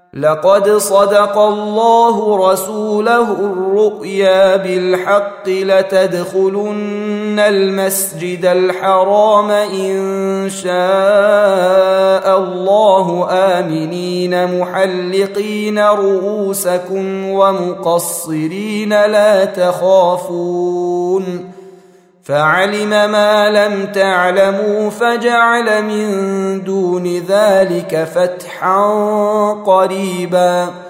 لقد صدق الله رسوله الرؤيا بالحق لتدخلن المسجد الحرام إن شاء الله آمنين محلقين رؤوسكم ومقصرين لا تخافون فعلم ما لم تعلموا فجعل من دون ذلك فتحا قريبا